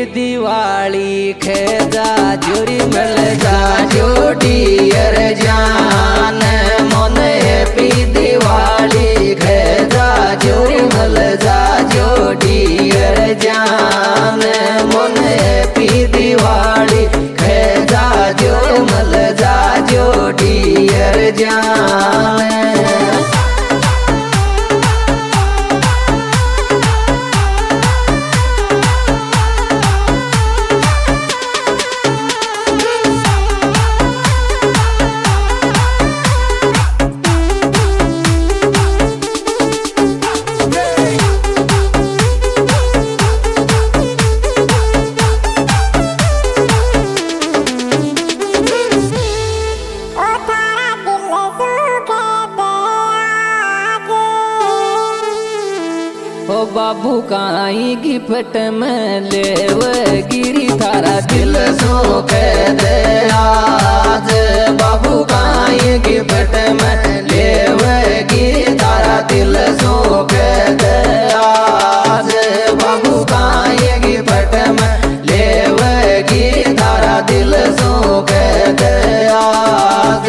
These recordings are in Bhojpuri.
दिवाली खेजा जोरी मिल जा जोड़ियर जान मन हैप्पी दिवाली खेजा जोरी मिल जा जोड़ियर जान मन हैप्पी दिवाली खेजा जोरी मिल जा जोड़ियर जान। ओ बाबू काई गिफ्ट में लेव गिरी थारा दिल सो के दे आज बाबू काई गिफ्ट में लेव गिरी थारा दिल सो के दे आज बाबू काई गिफ्ट में लेव गिरी थारा दिल सो के दे आज।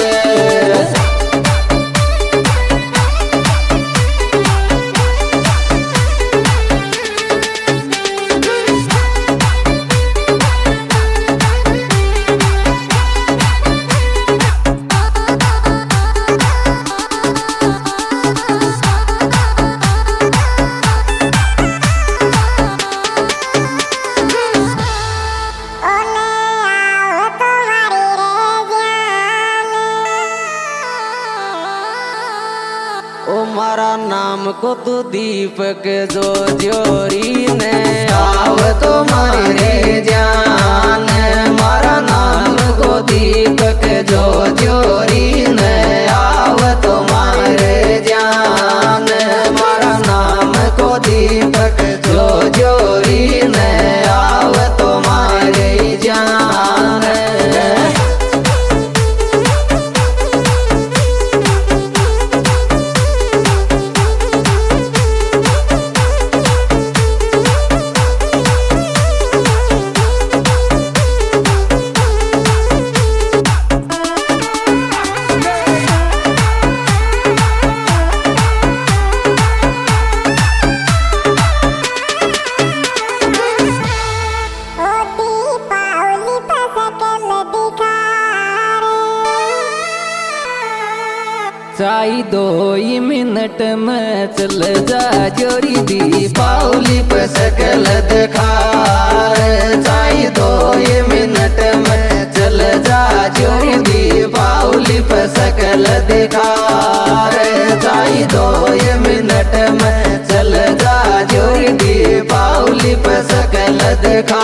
ओ मारा नाम को तो दीपक जो जोरी ने आव तो मारे जान मारा नाम को दीपक जो जोरी ने आव तो मारे जान मारा नाम को दीपक जो जोरी ने आव तो मारे जान। चाई 2 मिनट में चल जा जोरी दीपावली पे सकल दिखा चाई 2 मिनट में चल जा जोरी दीपावली पे सकल दिखा चाई 2 मिनट में चल जा जोरी दीपावली पे सकल दिखा।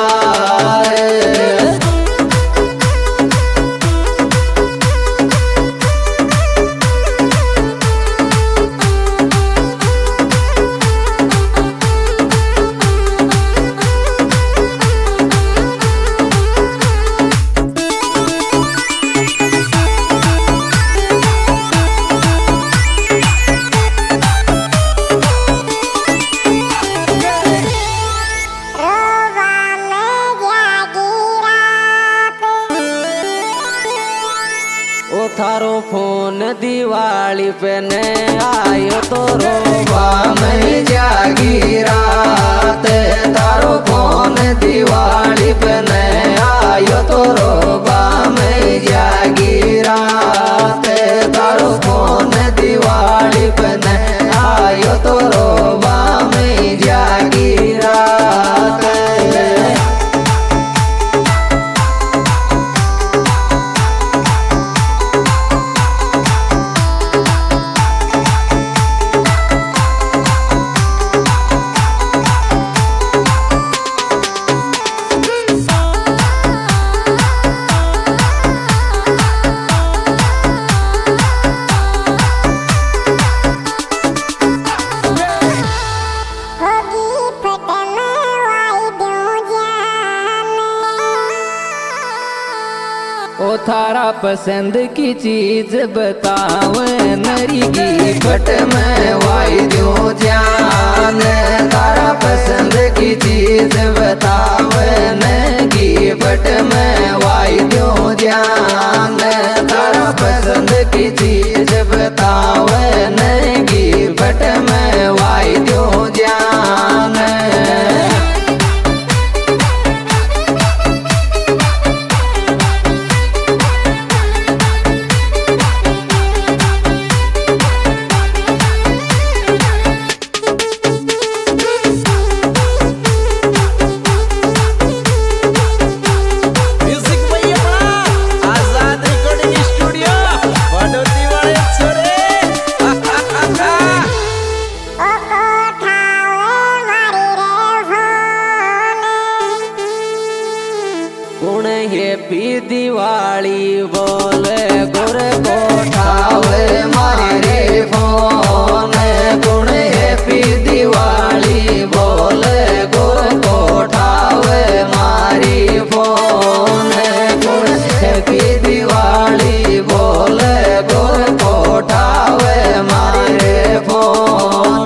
ओ थारो फोन दिवाली पे ने आयो तो रोबा में जागी रात थारो फोन दिवाली पे ने आयो तो रोबा में जागी रात थारो फोन दिवाली पे ने आयो तो रोबा में जागी रात। ओ थारा पसंद की चीज बताव नरी गिफ्ट में वाई दो जान थारा पसंद की चीज बताव। कुण हैप्पी दिवाली बोले गोर कोठावे मारे फोन कुण हैप्पी दिवाली बोले गोर कोठावे मारी फोन कुण हैप्पी दिवाली बोले गोर कोठावे मारे फोन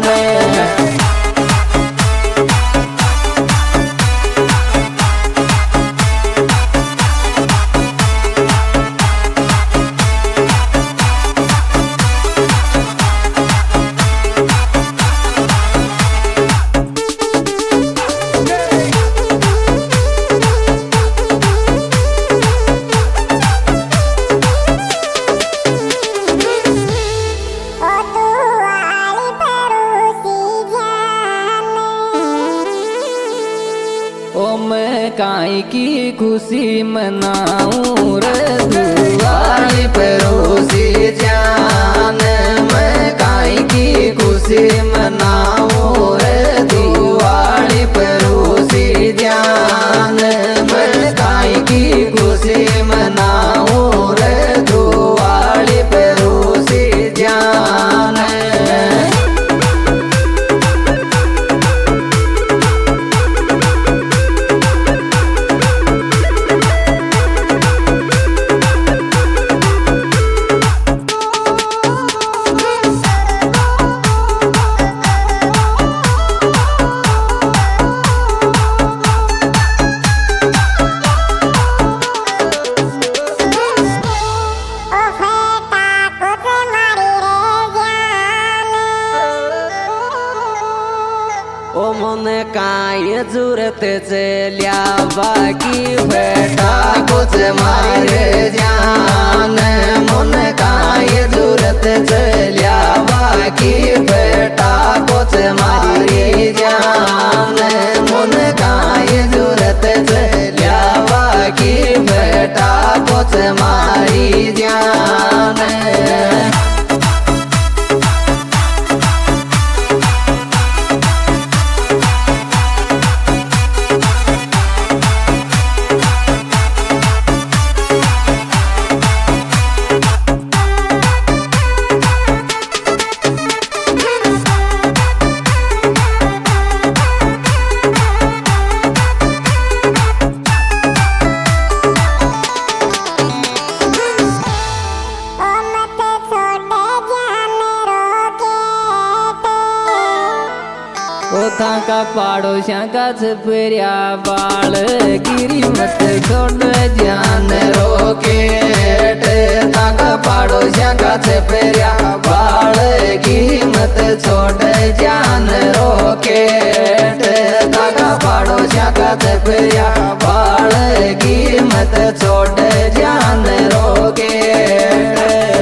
ओ मैं काई की खुशी मनाऊं रे दिवाली परोसी जान मैं काई की खुशी मनाऊं रे दिवाली परोसी जान मैं काई की खुशी मनाऊं रे दिवाली परोसी जान ओ मन काय जरूरत चलिया बाकी बेटा कुछ मारे जान मन काय जरूरत चलिया बाकी बेटा कुछ मारे जान मन काय जरूरत चलिया बाकी बेटा कुछ मारी जान का पाड़ोशिया का छपरिया बाल गिरी मत छोड़ जान रोकेट का पाड़ोशिया का छपरिया बाल गिरी मत छोड़ जान रोकेट का पाड़ोशिया का छपरिया बाल गिरी मत छोड़ जान रोकेट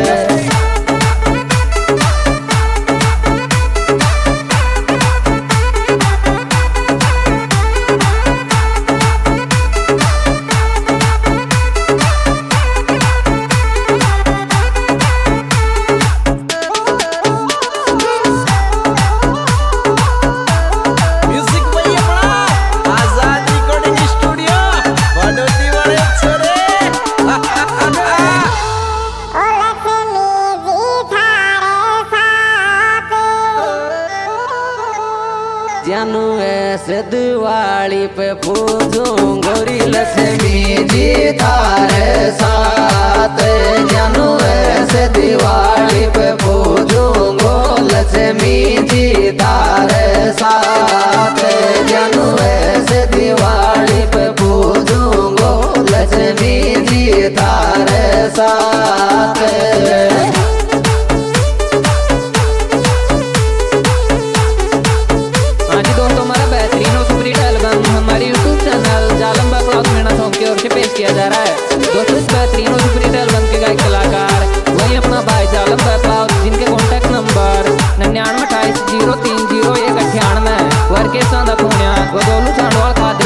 जानू ऐसे दिवाली पे पूजूं गौरी लक्ष्मी जी था